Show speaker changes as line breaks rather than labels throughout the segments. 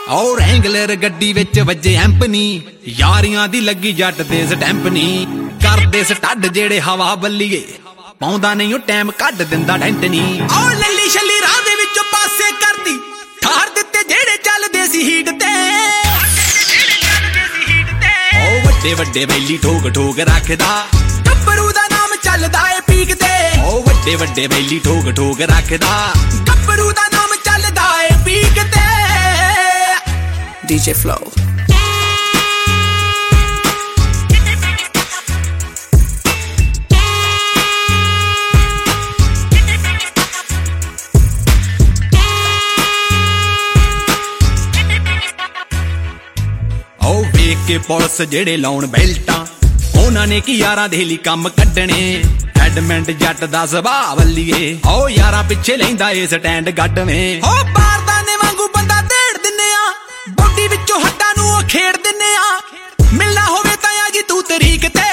और रैंगलर गड्डी विच वजे एंपनी यारियां दी लगी जट दे स्टैंप नी करदे स्टड जेड़े हवा बल्लीए पाउंदा नहीं ओ टाइम कढ दिंदा डेंट नी ओ लल्ली छल्ली राह दे विचों पासे करदी ठार दित्ते जेड़े चलदे सी हीट ते ओ वड्डे वड्डे बैली ठोक ठोक रखदा गब्बरू दा नाम चलदा ए पीक ते ओ वड्डे वड्डे बैली ठोक ठोक रखदा गब्बरू दा नाम चलदा ए पीक ते
DJ Flow
ਵੇਖ ਕੇ ਪੁਲਿਸ ਜਿਹੜੇ ਲਾਉਣ ਬੈਲਟਾਂ ਉਹਨਾਂ ਨੇ ਕੀ ਯਾਰਾਂ ਦੇ ਲਈ ਕੰਮ ਕੱਢਣੇ ਐਡਮੈਂਟ ਜੱਟ ਦਾ ਸੁਭਾਅ ਵੱਲੀਏ ਓ ਯਾਰਾਂ ਪਿੱਛੇ ਲੈਂਦਾ ਏ ਸਟੈਂਡ ਗੱਡਵੇਂ ਓ ਬਾਰਦਾਨੇ ਵਾਂਗੂ ਬੰਦਾ ਢੇੜ ਦਿੰਨੇ ਆ ਬੋਡੀ ਵਿੱਚੋਂ ਹੱਡਾਂ ਨੂੰ ਉਹ ਖੇੜ ਦਿੰਨੇ ਆ ਮਿਲਣਾ ਹੋਵੇ ਤਾਂ ਆ ਜੀ ਤੂੰ ਤਰੀਕ ਤੇ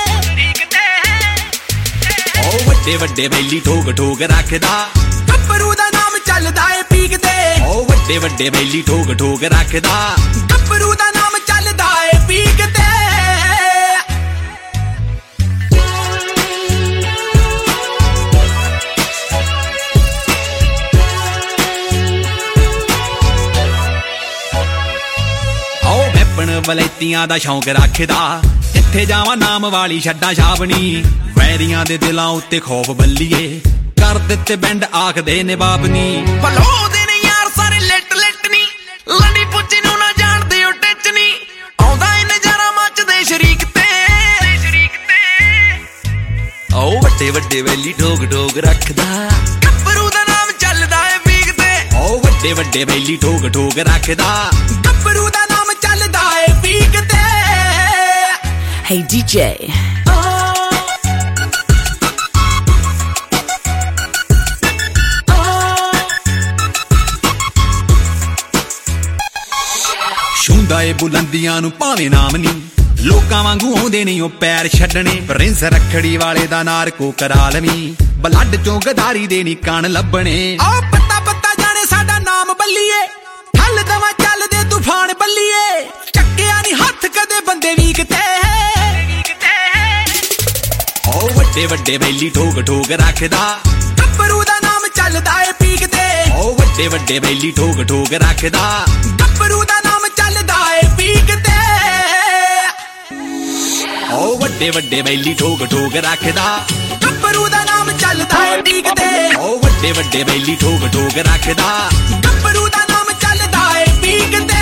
ਓ ਵੱਡੇ ਵੱਡੇ ਬੈਲੀ ਠੋਕ ਠੋਕ ਰੱਖਦਾ ਗੱਭਰੂ ਦਾ ਨਾਮ ਚੱਲਦਾ ਏ ਪੀਕ ਤੇ ਓ ਵੱਡੇ ਵੱਡੇ ਬੈਲੀ ਠੋਕ ਠੋਕ ਰੱਖਦਾ ਗੱਭਰੂ ਦਾ ਨਾਮ ਚੱਲਦਾ ਏ ਪੀਕ ਤੇ ਆਓ ਵੈਪਣ ਵਲੈਤੀਆਂ ਦਾ ਸ਼ੌਂਕ ਰੱਖਦਾ ਜਿੱਥੇ ਜਾਵਾਂ ਨਾਮ ਵਾਲੀ ਛੱਡਾਂ ਛਾਬਣੀ ਵੈਰੀਆਂ ਦੇ ਦਿਲਾਂ ਉੱਤੇ ਖੌਫ ਬੱਲੀਏ ਕਰ ਦਿੱਤੇ ਬੈਂਡ ਆਖਦੇ ਨੇ ਬਾਬਨੀ ਭਲੋ ਦੇ ਨੇ ਯਾਰ ਸਾਰੇ ਲਿਟ ਲਿਟ ਨੀ ਲੰਡੀ ਪੁੱਚੀ ਨੂੰ ਨਾ ਜਾਣਦੇ ਉਹ ਟਿੱਚ ਨੀ ਆਉਂਦਾ ਇਹ ਨਜ਼ਾਰਾ ਮੱਚਦੇ ਸ਼ਰੀਕ ਤੇ ਆਓ ਵੱਡੇ ਵੱਡੇ ਵੈਲੀ ਠੋਕ ਠੋਕ ਰੱਖਦਾ ਗੱਭਰੂ ਦਾ ਨਾਮ ਚੱਲਦਾ ਏ ਪੀਕ ਤੇ ਆਓ ਵੱਡੇ ਵੱਡੇ ਵੈਲੀ ਠੋਕ ਠੋਕ ਰੱਖਦਾ ਗੱਭਰੂ ਦਾ ਨਾਮ ਚੱਲਦਾ ਏ ਪੀਕ ਤੇ
Hey DJ
ਛੂੰਦਾ ਏ ਬੁਲੰਦੀਆਂ ਨੂੰ ਭਾਵੇਂ ਨਾਮ ਨੀ ਲੋਕਾਂ ਵਾਂਗੂ ਆਉਂਦੇ ਨਹੀਂ ਉਹ ਪੈਰ ਛੱਡਣੇ ਪ੍ਰਿੰਸ ਰੱਖੜੀ ਵਾਲੇ ਦਾ ਨਾਰਕੋ ਕਰਾ ਲਵੀਂ ਬਲੱਡ ਚੋਂ ਗਦਾਰੀ ਦੇ ਨੀ ਕਣ ਲੱਭਣੇ ਆ ਪੱਤਾ ਪੱਤਾ ਜਾਣੇ ਸਾਡਾ ਨਾਮ ਬੱਲੀਏ ਹੱਲ ਦਵਾ ਚੱਲਦੇ ਤੂਫਾਨ ਬੱਲੀਏ ਚੱਕਿਆ ਨੀ ਹੱਥ ਕਦੇ ਬੰਦੇ ਵੀ ਕਿਤੇ ਓ ਵੱਡੇ ਵੱਡੇ ਬੈਲੀ ਠੋਕ ਠੋਕ ਰੱਖਦਾ ਗੱਭਰੂ ਦਾ ਨਾਮ ਚੱਲਦਾ ਏ ਪੀਕ ਤੇ ਓ ਵੱਡੇ ਵੱਡੇ ਬੈਲੀ ਠੋਕ ਠੋਕ ਰੱਖਦਾ ਗੱਭਰੂ ਦਾ ਨਾਮ ਚੱਲਦਾ ਏ ਪੀਕ ਤੇ ਓ ਵੱਡੇ ਵੱਡੇ ਬੈਲੀ ਠੋਕ ਠੋਕ ਰੱਖਦਾ ਗੱਭਰੂ ਦਾ ਨਾਮ ਚੱਲਦਾ ਏ ਪੀਕ ਤੇ ਓ ਵੱਡੇ ਵੱਡੇ ਬੈਲੀ ਠੋਕ ਠੋਕ ਰੱਖਦਾ ਗੱਭਰੂ ਦਾ ਨਾਮ ਚੱਲਦਾ ਏ ਪੀਕ ਤੇ